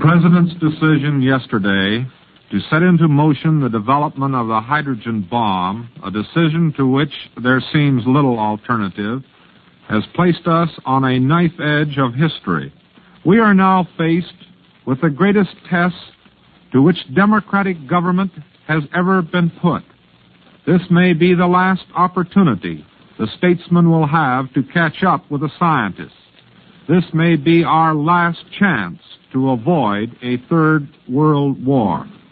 President's decision yesterday to set into motion the development of the hydrogen bomb, a decision to which there seems little alternative, has placed us on a knife edge of history. We are now faced with the greatest test to which democratic government has ever been put. This may be the last opportunity the statesmen will have to catch up with the scientists. This may be our last chance to avoid a third world war.